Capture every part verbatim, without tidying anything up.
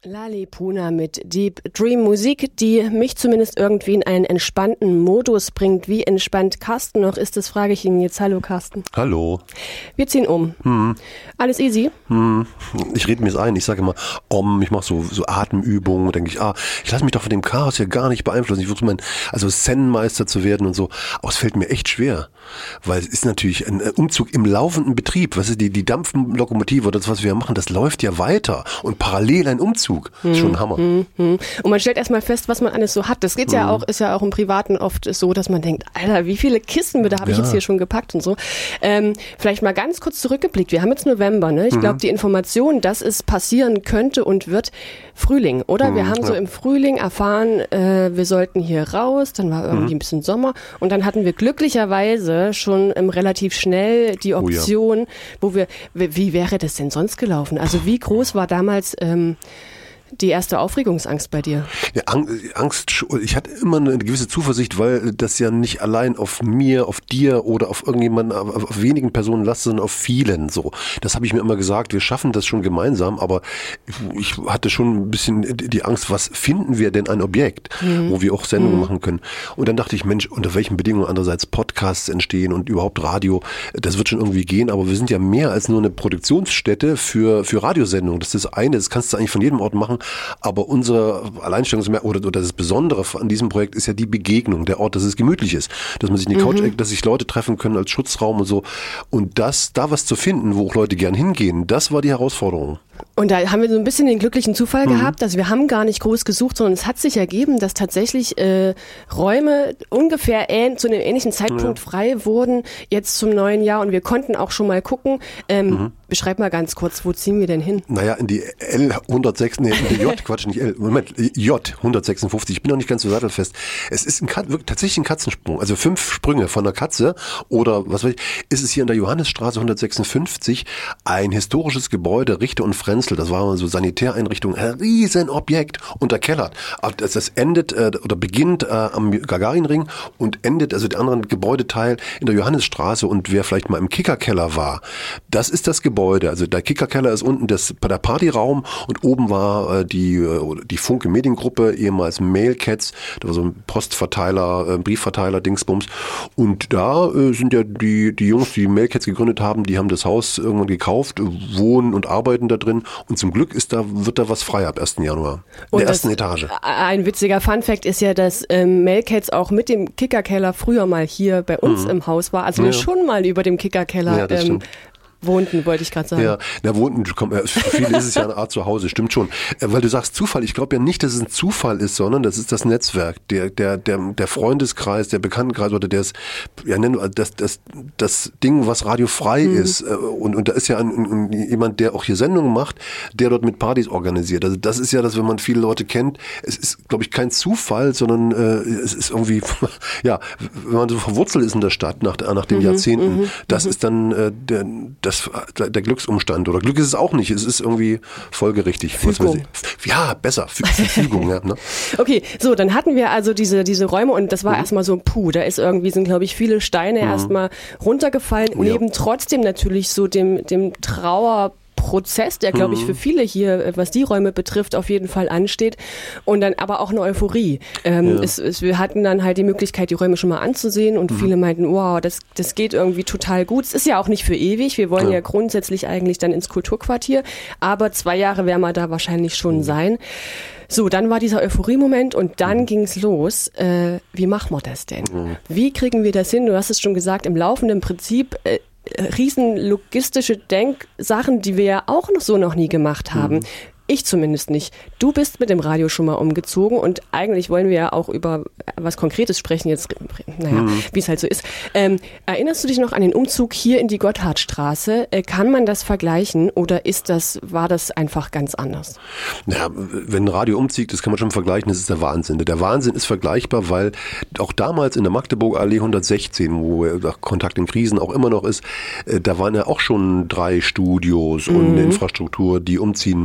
Lali Puna mit Deep Dream, Musik, die mich zumindest irgendwie in einen entspannten Modus bringt. Wie entspannt Carsten noch ist, das frage ich ihn jetzt. Hallo Carsten. Hallo. Wir ziehen um. Hm. Alles easy? Hm. Ich rede mir es ein. Ich sage immer, om, ich mache so, so Atemübungen. Denke ich, ah, ich lasse mich doch von dem Chaos hier gar nicht beeinflussen. Ich versuche mein, also Zen-Meister zu werden und so. Aber es fällt mir echt schwer. Weil es ist natürlich ein Umzug im laufenden Betrieb. Was ist die, die Dampflokomotive oder das, was wir machen, das läuft ja weiter. Und parallel ein Umzug. Das ist schon ein Hammer. Hm, hm. Und man stellt erstmal fest, was man alles so hat. Das geht hm. ja auch, ist ja auch im Privaten oft so, dass man denkt, Alter, wie viele Kisten da habe ich ja. jetzt hier schon gepackt und so. Ähm, vielleicht mal ganz kurz zurückgeblickt. Wir haben jetzt November, ne? Ich mhm. glaube, die Information, dass es passieren könnte und wird, Frühling, oder? Mhm, wir haben ja. so im Frühling erfahren, äh, wir sollten hier raus, dann war irgendwie mhm. ein bisschen Sommer und dann hatten wir glücklicherweise schon ähm, relativ schnell die Option, oh ja. wo wir, wie, wie wäre das denn sonst gelaufen? Also wie groß war damals ähm, die erste Aufregungsangst bei dir? Ja, Angst, ich hatte immer eine gewisse Zuversicht, weil das ja nicht allein auf mir, auf dir oder auf irgendjemanden, auf, auf wenigen Personen lastet, sondern auf vielen so. Das habe ich mir immer gesagt, wir schaffen das schon gemeinsam, aber ich hatte schon ein bisschen die Angst, was finden wir denn ein Objekt, mhm. wo wir auch Sendungen mhm. machen können. Und dann dachte ich, Mensch, unter welchen Bedingungen andererseits Podcasts entstehen und überhaupt Radio, das wird schon irgendwie gehen, aber wir sind ja mehr als nur eine Produktionsstätte für, für Radiosendungen. Das ist das eine, das kannst du eigentlich von jedem Ort machen. Aber unsere Alleinstellungsmerkmal oder, oder das Besondere an diesem Projekt ist ja die Begegnung, der Ort, dass es gemütlich ist, dass man sich in die Couch, mhm. dass sich Leute treffen können als Schutzraum und so. Und das, da was zu finden, wo auch Leute gern hingehen, das war die Herausforderung. Und da haben wir so ein bisschen den glücklichen Zufall mhm. gehabt, also wir haben gar nicht groß gesucht, sondern es hat sich ergeben, dass tatsächlich äh, Räume ungefähr ähn, zu einem ähnlichen Zeitpunkt ja. frei wurden, jetzt zum neuen Jahr und wir konnten auch schon mal gucken. Ähm, mhm. Beschreib mal ganz kurz, wo ziehen wir denn hin? Naja, in die L hundertsechs, nee, in die J, Quatsch, nicht L, Moment, J hundertsechsundfünfzig, ich bin noch nicht ganz so sattelfest. Es ist ein, wirklich, tatsächlich ein Katzensprung, also fünf Sprünge von der Katze oder was weiß ich, ist es hier in der Johannisstraße hundertsechsundfünfzig ein historisches Gebäude, Richter und Frenzel, das war so Sanitäreinrichtung, ein Riesenobjekt unterkellert. Das, das endet äh, oder beginnt äh, am Gagarinring und endet, also der andere Gebäudeteil in der Johannisstraße und wer vielleicht mal im Kickerkeller war, das ist das Gebäude. Also der Kickerkeller ist unten das, der Partyraum und oben war äh, die, äh, die Funke Mediengruppe, ehemals Mailcats, da war so ein Postverteiler, äh, Briefverteiler, Dingsbums. Und da äh, sind ja die, die Jungs, die Mailcats gegründet haben, die haben das Haus irgendwann gekauft, wohnen und arbeiten da drin. Und zum Glück ist da, wird da was frei ab ersten Januar. In der ersten Etage. Ein witziger Funfact ist ja, dass ähm, Mailcats auch mit dem Kickerkeller früher mal hier bei uns mhm. im Haus war. Also ja. wir schon mal über dem Kickerkeller ja, ähm, wohnten, wollte ich gerade sagen. Ja, na wohnten, komm, für viele ist es ja eine Art Zuhause, stimmt schon. Weil du sagst Zufall, ich glaube ja nicht, dass es ein Zufall ist, sondern das ist das Netzwerk, der der der der Freundeskreis, der Bekanntenkreis oder der ist, ja nennen wir das das das Ding, was radiofrei mhm. ist und und da ist ja ein, ein, jemand, der auch hier Sendungen macht, der dort mit Partys organisiert. Also das ist ja das, wenn man viele Leute kennt, es ist, glaube ich, kein Zufall, sondern äh, es ist irgendwie, ja, wenn man so verwurzelt ist in der Stadt nach nach den mhm. Jahrzehnten, mhm. das mhm. ist dann äh, der das der Glücksumstand oder Glück ist es auch nicht, es ist irgendwie folgerichtig. Fügung. Ja, besser, Fügung. ja, ne? Okay, so, dann hatten wir also diese diese Räume und das war mhm. erstmal so, puh, da ist irgendwie, sind glaube ich viele Steine mhm. erstmal runtergefallen, oh, neben ja. trotzdem natürlich so dem, dem Trauer Prozess, der, glaube ich, für viele hier, was die Räume betrifft, auf jeden Fall ansteht. Und dann aber auch eine Euphorie. Ähm, ja. es, es, wir hatten dann halt die Möglichkeit, die Räume schon mal anzusehen und mhm. viele meinten, wow, das, das geht irgendwie total gut. Es ist ja auch nicht für ewig. Wir wollen ja, ja grundsätzlich eigentlich dann ins Kulturquartier. Aber zwei Jahre werden wir da wahrscheinlich schon mhm. sein. So, dann war dieser Euphorie-Moment und dann mhm. ging's los. Äh, wie machen wir das denn? Mhm. Wie kriegen wir das hin? Du hast es schon gesagt, im laufenden Prinzip äh, riesen logistische Denksachen, die wir ja auch noch so noch nie gemacht haben. Mhm. Ich zumindest nicht. Du bist mit dem Radio schon mal umgezogen und eigentlich wollen wir ja auch über was Konkretes sprechen jetzt, naja, mhm. wie es halt so ist. Ähm, erinnerst du dich noch an den Umzug hier in die Gotthardstraße? Äh, kann man das vergleichen oder ist das, war das einfach ganz anders? Ja, wenn ein Radio umzieht, das kann man schon vergleichen, das ist der Wahnsinn. Der Wahnsinn ist vergleichbar, weil auch damals in der Magdeburg-Allee hundertsechzehn, wo Kontakt in Krisen auch immer noch ist, äh, da waren ja auch schon drei Studios mhm. und eine Infrastruktur, die umziehen musste.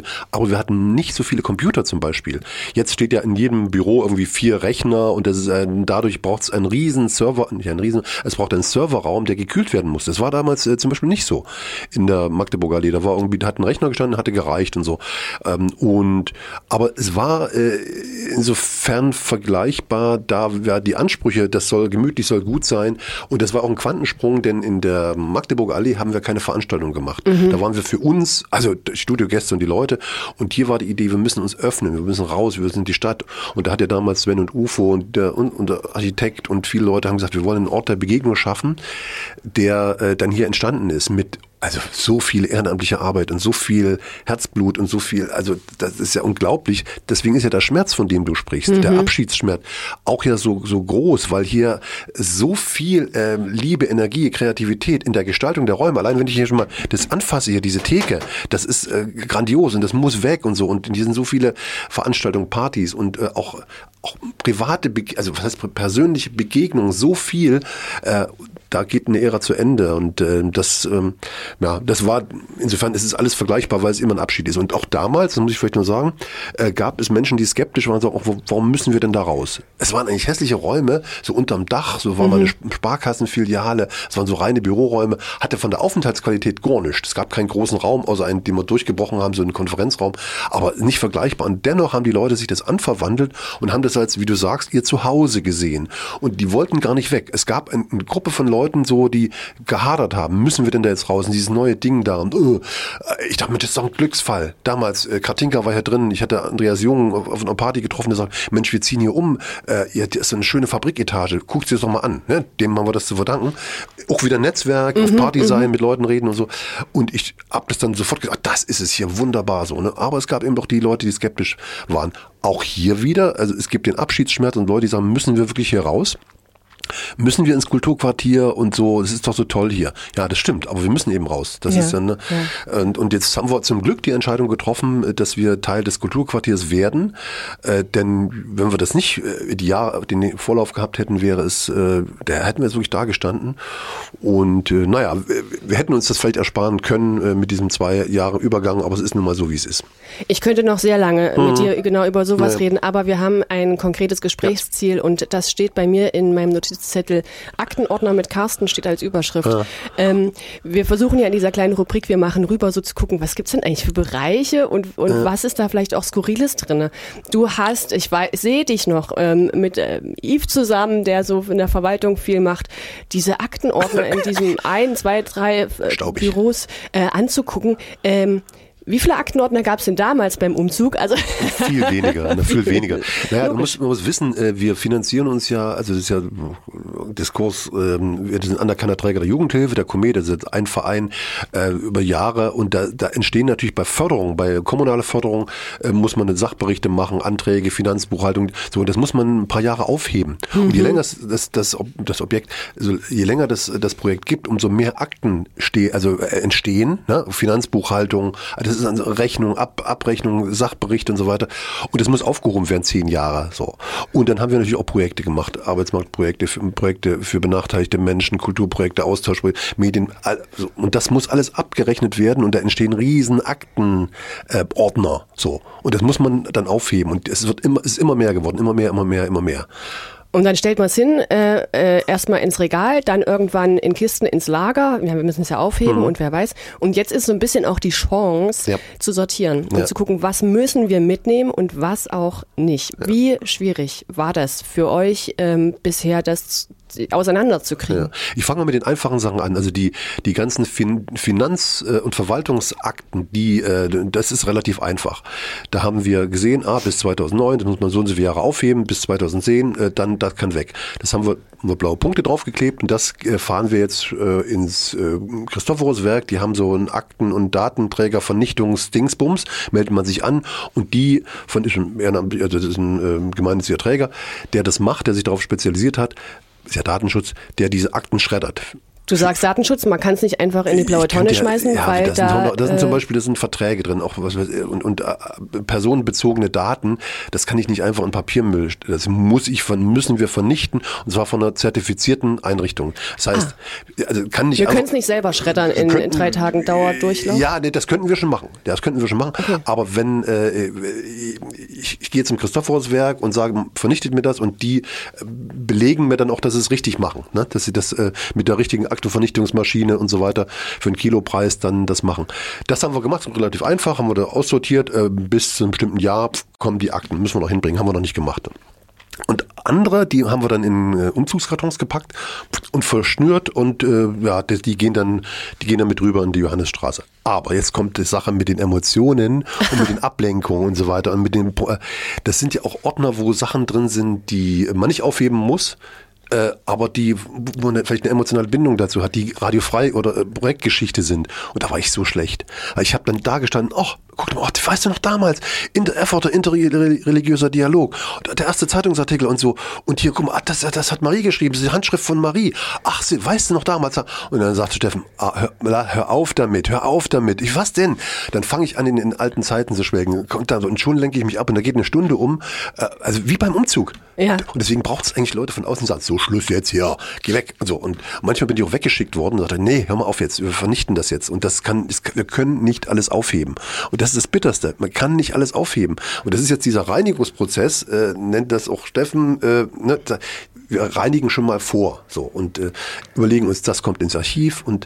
aber wir hatten nicht so viele Computer zum Beispiel. Jetzt steht ja in jedem Büro irgendwie vier Rechner und das ist ein, dadurch braucht es einen riesen Server, nicht einen riesen, es braucht einen Serverraum, der gekühlt werden muss. Das war damals äh, zum Beispiel nicht so in der Magdeburger Allee. Da war irgendwie, da hat ein Rechner gestanden, hatte gereicht und so. Ähm, und aber es war äh, insofern vergleichbar, da ja, die Ansprüche, das soll gemütlich, soll gut sein. Und das war auch ein Quantensprung, denn in der Magdeburger Allee haben wir keine Veranstaltung gemacht. Mhm. Da waren wir für uns, also Studiogäste und die Leute. Und hier war die Idee, wir müssen uns öffnen, wir müssen raus, wir sind die Stadt. Und da hat ja damals Sven und Ufo und der, und, und der Architekt und viele Leute haben gesagt, wir wollen einen Ort der Begegnung schaffen, der äh, dann hier entstanden ist mit also so viel ehrenamtliche Arbeit und so viel Herzblut und so viel, also das ist ja unglaublich. Deswegen ist ja der Schmerz, von dem du sprichst, mhm. der Abschiedsschmerz, auch ja so so groß, weil hier so viel äh, Liebe, Energie, Kreativität in der Gestaltung der Räume, allein wenn ich hier schon mal das anfasse, hier diese Theke, das ist äh, grandios und das muss weg und so. Und hier sind so viele Veranstaltungen, Partys und äh, auch auch private, Be- also was heißt persönliche Begegnungen, so viel, äh, da geht eine Ära zu Ende und äh, das, ähm, ja, das war, insofern ist es alles vergleichbar, weil es immer ein Abschied ist. Und auch damals, das muss ich vielleicht nur sagen, äh, gab es Menschen, die skeptisch waren und sagen, oh, warum müssen wir denn da raus? Es waren eigentlich hässliche Räume, so unterm Dach, so war mhm. mal eine Sparkassenfiliale, es waren so reine Büroräume, hatte von der Aufenthaltsqualität gar nichts. Es gab keinen großen Raum, außer einen, den wir durchgebrochen haben, so einen Konferenzraum, aber nicht vergleichbar. Und dennoch haben die Leute sich das anverwandelt und haben das als, wie du sagst, ihr Zuhause gesehen. Und die wollten gar nicht weg. Es gab eine, eine Gruppe von Leuten so, die gehadert haben. Müssen wir denn da jetzt raus? Und dieses neue Ding da. Und uh, ich dachte, Mensch, das ist doch ein Glücksfall. Damals, äh, Katinka war ja drin. Ich hatte Andreas Jung auf, auf einer Party getroffen, der sagt, Mensch, wir ziehen hier um. Äh, ja, das ist eine schöne Fabriketage. Guckt dir das doch mal an. Ne? Dem haben wir das zu verdanken. Auch wieder Netzwerk, mhm, auf Party sein, mhm. mit Leuten reden und so. Und ich hab das dann sofort gesagt, das ist es hier, wunderbar so. Ne? Aber es gab eben doch die Leute, die skeptisch waren. Auch hier wieder, also es gibt den Abschiedsschmerz und Leute, die sagen, müssen wir wirklich hier raus? Müssen wir ins Kulturquartier und so, das ist doch so toll hier. Ja, das stimmt, aber wir müssen eben raus. Das ja, ist dann, ne? ja. und, und jetzt haben wir zum Glück die Entscheidung getroffen, dass wir Teil des Kulturquartiers werden. Äh, denn wenn wir das nicht äh, die Jahre, den Vorlauf gehabt hätten, wäre es, äh, da hätten wir jetzt wirklich da gestanden. Und äh, naja, wir, wir hätten uns das vielleicht ersparen können äh, mit diesem zwei Jahre Übergang, aber es ist nun mal so, wie es ist. Ich könnte noch sehr lange mhm. mit dir genau über sowas ja. reden, aber wir haben ein konkretes Gesprächsziel ja. und das steht bei mir in meinem Notiz Zettel. Aktenordner mit Carsten steht als Überschrift. Ja. Ähm, wir versuchen ja in dieser kleinen Rubrik, wir machen rüber, so zu gucken, was gibt's denn eigentlich für Bereiche und, und ja. was ist da vielleicht auch Skurriles drin? Du hast, ich weiß, sehe dich noch ähm, mit äh, Yves zusammen, der so in der Verwaltung viel macht, diese Aktenordner in diesem ein, zwei, drei äh, Büros äh, anzugucken. Ähm, Wie viele Aktenordner gab es denn damals beim Umzug? Also viel weniger, ne, viel weniger. Naja, du musst, man muss wissen, wir finanzieren uns ja, also das ist ja Diskurs, wir sind anerkannter Träger der Jugendhilfe, der Komet, das ist ein Verein äh, über Jahre und da, da entstehen natürlich bei Förderung, bei kommunaler Förderung äh, muss man Sachberichte machen, Anträge, Finanzbuchhaltung, so, das muss man ein paar Jahre aufheben. Mhm. Und je länger das, das, das, das Objekt, also je länger das, das Projekt gibt, umso mehr Akten steh, also äh, entstehen, ne? Finanzbuchhaltung, das ist eine Rechnung, Ab, Abrechnung, Sachbericht und so weiter. Und das muss aufgehoben werden, zehn Jahre. So. Und dann haben wir natürlich auch Projekte gemacht, Arbeitsmarktprojekte, für, Projekte für benachteiligte Menschen, Kulturprojekte, Austauschprojekte, Medien. Also, und das muss alles abgerechnet werden und da entstehen riesen Aktenordner. Äh, so. Und das muss man dann aufheben. Und es wird immer, es ist immer mehr geworden, immer mehr, immer mehr, immer mehr. Und dann stellt man es hin, äh, äh, erstmal ins Regal, dann irgendwann in Kisten ins Lager. Ja, wir müssen es ja aufheben mhm. und wer weiß. Und jetzt ist so ein bisschen auch die Chance, ja. zu sortieren und ja. zu gucken, was müssen wir mitnehmen und was auch nicht. Ja. Wie schwierig war das für euch ähm, bisher, das auseinanderzukriegen? Ja. Ich fange mal mit den einfachen Sachen an. Also die die ganzen fin- Finanz- und Verwaltungsakten, die äh, das ist relativ einfach. Da haben wir gesehen, ah, bis zweitausendneun, das muss man so und so viele Jahre aufheben, bis zweitausendzehn, äh, dann das kann weg. Das haben wir, haben wir blaue Punkte draufgeklebt und das äh, fahren wir jetzt äh, ins äh, Christophorus-Werk. Die haben so einen Akten- und Datenträger-Vernichtungs-Dingsbums, meldet man sich an und die von also das ist ein äh, gemeinnütziger Träger, der das macht, der sich darauf spezialisiert hat, ist ja Datenschutz, der diese Akten schreddert. Du sagst Datenschutz, man kann es nicht einfach in die blaue Tonne ja, schmeißen, ja, weil das da... Sind, das sind zum Beispiel, das sind Verträge drin, auch was, und, und äh, personenbezogene Daten, das kann ich nicht einfach in Papiermüll, das muss ich, müssen wir vernichten, und zwar von einer zertifizierten Einrichtung. Das heißt, ah. also kann nicht... Wir können es nicht selber schreddern in, könnten, in drei Tagen Dauerdurchlauf? Ja, nee, das könnten wir schon machen. Das könnten wir schon machen. Okay. Aber wenn, äh, ich, ich gehe jetzt im Christophoruswerk und sage, vernichtet mir das, und die belegen mir dann auch, dass sie es richtig machen, ne? Dass sie das äh, mit der richtigen Aktenvernichtungsmaschine und so weiter für einen Kilopreis dann das machen. Das haben wir gemacht, relativ einfach, haben wir da aussortiert, äh, bis zu einem bestimmten Jahr kommen die Akten, müssen wir noch hinbringen, haben wir noch nicht gemacht. Und andere, die haben wir dann in äh, Umzugskartons gepackt und verschnürt, und äh, ja, die, die gehen dann, die gehen dann mit rüber in die Johannesstraße. Aber jetzt kommt die Sache mit den Emotionen und mit den Ablenkungen und so weiter, und mit den, äh, das sind ja auch Ordner, wo Sachen drin sind, die man nicht aufheben muss. Äh, aber die, wo man vielleicht eine emotionale Bindung dazu hat, die radiofrei oder äh, Projektgeschichte sind. Und da war ich so schlecht. Ich habe dann da gestanden, ach, guck mal, oh, weißt du noch damals, Inter Erfurter interreligiöser Dialog, der erste Zeitungsartikel und so. Und hier, guck mal, das, das hat Marie geschrieben, das ist die Handschrift von Marie. Ach, weißt du noch damals? Und dann sagte Steffen, ah, hör, hör auf damit, hör auf damit. Ich, was denn? Dann fange ich an, in den alten Zeiten zu schwelgen. Und, da, und schon lenke ich mich ab, und da geht eine Stunde um. Äh, also wie beim Umzug. Ja. Und deswegen braucht es eigentlich Leute von außen, die sagen, so, Schluss jetzt hier, geh weg. Und so. Und manchmal bin ich auch weggeschickt worden und sagte, nee, hör mal auf jetzt, wir vernichten das jetzt. Und das kann, das, wir können nicht alles aufheben. Und das ist das Bitterste. Man kann nicht alles aufheben. Und das ist jetzt dieser Reinigungsprozess, äh, nennt das auch Steffen, äh, ne, da, wir reinigen schon mal vor, so, und äh, überlegen uns, das kommt ins Archiv, und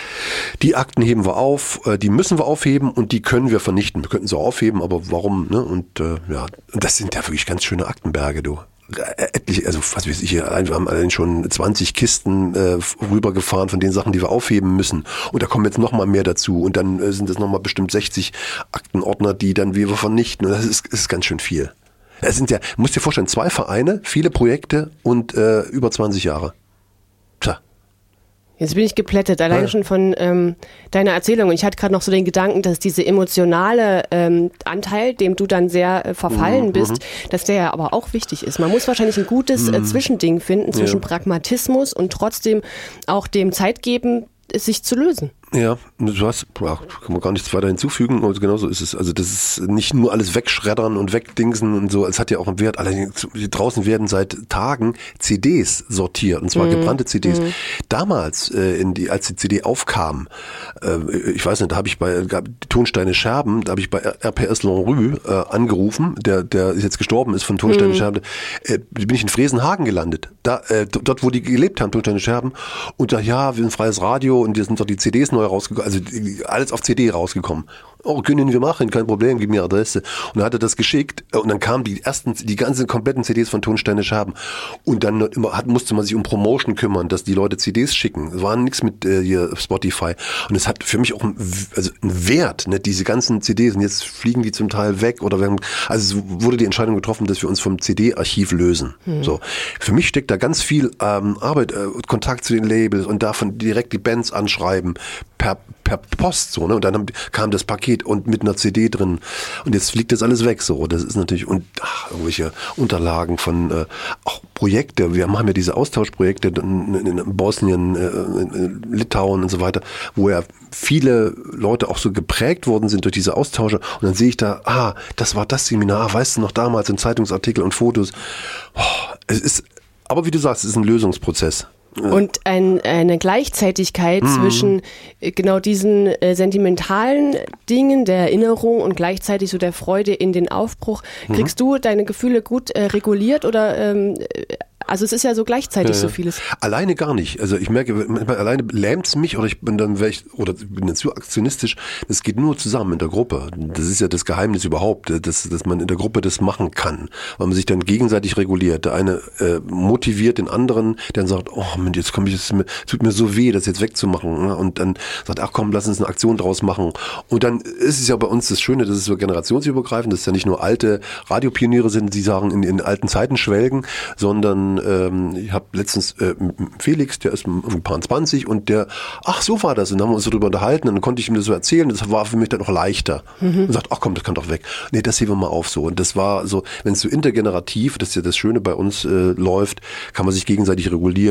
die Akten heben wir auf, äh, die müssen wir aufheben, und die können wir vernichten. Wir könnten sie aufheben, aber warum, ne? Und äh, ja, und das sind ja wirklich ganz schöne Aktenberge, du. Etliche, also was weiß ich, wir haben allein schon zwanzig Kisten äh, rübergefahren von den Sachen, die wir aufheben müssen. Und da kommen jetzt noch mal mehr dazu. Und dann äh, sind das noch mal bestimmt sechzig Aktenordner, die dann wir vernichten. Und das ist, ist ganz schön viel. Es sind ja, musst dir vorstellen, zwei Vereine, viele Projekte und äh, über zwanzig Jahre. Tja. Jetzt bin ich geplättet, allein ja. schon von ähm, deiner Erzählung. Und ich hatte gerade noch so den Gedanken, dass diese emotionale ähm, Anteil, dem du dann sehr äh, verfallen mhm. bist, dass der ja aber auch wichtig ist. Man muss wahrscheinlich ein gutes äh, Zwischending finden zwischen ja. Pragmatismus und trotzdem auch dem Zeit geben, es sich zu lösen. Ja, du hast, boah, kann man gar nichts weiter hinzufügen, aber genauso ist es. Also das ist nicht nur alles wegschreddern und wegdingsen und so, es hat ja auch einen Wert. Allerdings, draußen werden seit Tagen C Ds sortiert, und zwar mm. gebrannte C Ds. Mm. Damals, äh, in die, als die C D aufkam, äh, ich weiß nicht, da habe ich bei gab Tonsteine Scherben, da habe ich bei R P S Lanrue äh, angerufen, der der jetzt gestorben ist von Tonsteine mm. Scherben, äh, bin ich in Fresenhagen gelandet, da äh, dort, wo die gelebt haben, Tonsteine Scherben, und da, ja, wir sind freies Radio, und hier sind doch die C Ds neu rausgekommen, also alles auf C D rausgekommen. Oh, können wir machen, kein Problem, gib mir Adresse. Und dann hat er das geschickt, und dann kamen die ersten, die ganzen kompletten C Ds von Tonsteine Scherben. Und dann immer hat, musste man sich um Promotion kümmern, dass die Leute C Ds schicken. Es war nichts mit äh, hier Spotify. Und es hat für mich auch einen, also einen Wert, ne, diese ganzen C Ds. Und jetzt fliegen die zum Teil weg, oder werden, also es wurde die Entscheidung getroffen, dass wir uns vom C D-Archiv lösen. Hm. So. Für mich steckt da ganz viel ähm, Arbeit, äh, Kontakt zu den Labels, und davon direkt die Bands anschreiben, per, per Post, so, ne? Und dann haben, kam das Paket und mit einer C D drin, und jetzt fliegt das alles weg, so. Das ist natürlich, und ach, irgendwelche Unterlagen von äh, auch Projekte. Wir haben ja diese Austauschprojekte in, in Bosnien, äh, in Litauen und so weiter, wo ja viele Leute auch so geprägt worden sind durch diese Austausche, und dann sehe ich da, ah, das war das Seminar, weißt du noch damals, in Zeitungsartikel und Fotos. Oh, es ist, aber wie du sagst, es ist ein Lösungsprozess. Und ein, eine Gleichzeitigkeit mhm. zwischen genau diesen äh, sentimentalen Dingen der Erinnerung und gleichzeitig so der Freude in den Aufbruch. Kriegst mhm. du deine Gefühle gut äh, reguliert, oder ähm, also es ist ja so gleichzeitig ja, ja. so vieles. Alleine gar nicht. Also ich merke, manchmal alleine lähmt es mich, oder ich bin dann ich, oder bin dann zu aktionistisch. Das geht nur zusammen in der Gruppe. Das ist ja das Geheimnis überhaupt, dass, dass man in der Gruppe das machen kann, weil man sich dann gegenseitig reguliert. Der eine äh, motiviert den anderen, der dann sagt, oh Mensch, jetzt komme ich, es tut mir so weh, das jetzt wegzumachen. Und dann sagt, ach komm, lass uns eine Aktion draus machen. Und dann ist es ja bei uns das Schöne, das ist so generationsübergreifend, dass es ja nicht nur alte Radiopioniere sind, die sagen, in, in alten Zeiten schwelgen, sondern ich habe letztens äh, Felix, der ist ein paar zwanzig, und der, ach so war das, und dann haben wir uns darüber unterhalten, und dann konnte ich ihm das so erzählen, das war für mich dann auch leichter. Mhm. Und sagt, ach komm, das kann doch weg. Nee, das heben wir mal auf so. Und das war so, wenn es so intergenerativ, das ist ja das Schöne bei uns äh, läuft, kann man sich gegenseitig regulieren,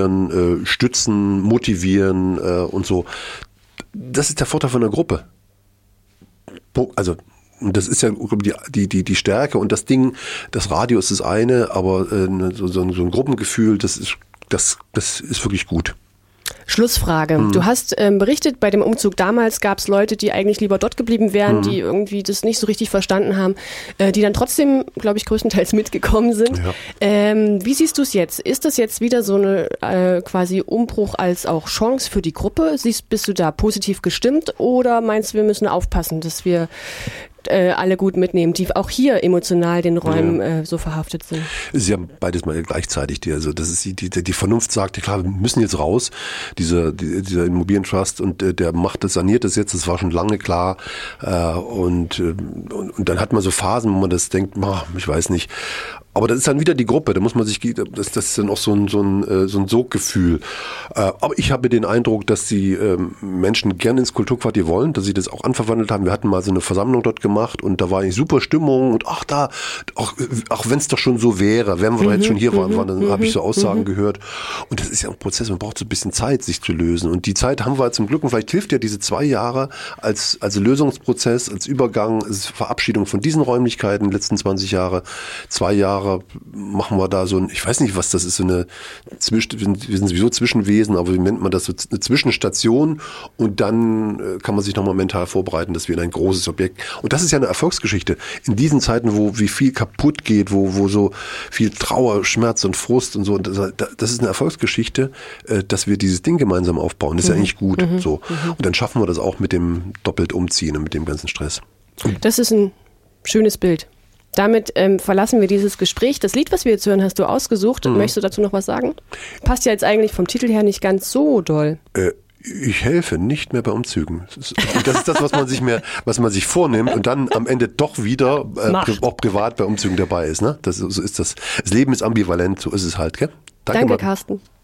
äh, stützen, motivieren äh, und so. Das ist der Vorteil von einer Gruppe. Also das ist ja die, die, die Stärke und das Ding, das Radio ist das eine, aber äh, so, so, ein, so ein Gruppengefühl, das ist, das, das ist wirklich gut. Schlussfrage. Hm. Du hast ähm, berichtet, bei dem Umzug damals gab es Leute, die eigentlich lieber dort geblieben wären, hm. die irgendwie das nicht so richtig verstanden haben, äh, die dann trotzdem, glaube ich, größtenteils mitgekommen sind. Ja. Ähm, wie siehst du es jetzt? Ist das jetzt wieder so eine äh, quasi Umbruch als auch Chance für die Gruppe? Siehst, bist du da positiv gestimmt oder meinst du, wir müssen aufpassen, dass wir äh, alle gut mitnehmen, die auch hier emotional den Räumen ja. äh, so verhaftet sind? Sie haben beides mal gleichzeitig. Die, also das ist die, die, die Vernunft sagt, klar, wir müssen jetzt raus, dieser, die, dieser Immobilientrust und äh, der macht das, saniert das jetzt, das war schon lange klar. Äh, und, äh, und, und dann hat man so Phasen, wo man das denkt, oh, ich weiß nicht. Aber das ist dann wieder die Gruppe, da muss man sich, das, das ist dann auch so ein, so ein, so ein Soggefühl. Aber ich habe den Eindruck, dass die Menschen gerne ins Kulturquartier wollen, dass sie das auch anverwandelt haben. Wir hatten mal so eine Versammlung dort gemacht und da war eigentlich super Stimmung und ach da, auch, auch wenn es doch schon so wäre, wenn wir mhm, jetzt schon hier waren, waren dann mhm, habe ich so Aussagen mhm. gehört. Und das ist ja ein Prozess, man braucht so ein bisschen Zeit, sich zu lösen. Und die Zeit haben wir zum Glück und vielleicht hilft ja diese zwei Jahre als, als Lösungsprozess, als Übergang, als Verabschiedung von diesen Räumlichkeiten, die letzten zwanzig Jahre, zwei Jahre machen wir da so ein, ich weiß nicht, was das ist, so eine, Zwischen, wir sind sowieso Zwischenwesen, aber wie nennt man das, so eine Zwischenstation und dann kann man sich nochmal mental vorbereiten, dass wir in ein großes Objekt, und das ist ja eine Erfolgsgeschichte, in diesen Zeiten, wo wie viel kaputt geht, wo, wo so viel Trauer, Schmerz und Frust und so, und das, das ist eine Erfolgsgeschichte, dass wir dieses Ding gemeinsam aufbauen, das ist mhm. ja eigentlich gut, mhm. so. Mhm. Und dann schaffen wir das auch mit dem doppelt Umziehen und mit dem ganzen Stress. Das ist ein schönes Bild. Damit ähm, verlassen wir dieses Gespräch. Das Lied, was wir jetzt hören, hast du ausgesucht. Mhm. Möchtest du dazu noch was sagen? Passt ja jetzt eigentlich vom Titel her nicht ganz so doll. Äh, ich helfe nicht mehr bei Umzügen. Das ist, das ist das, was man sich mehr, was man sich vornimmt und dann am Ende doch wieder äh, pri- auch privat bei Umzügen dabei ist. Ne? Das, so ist das. Das Leben ist ambivalent, so ist es halt. Gell? Danke, Danke Carsten.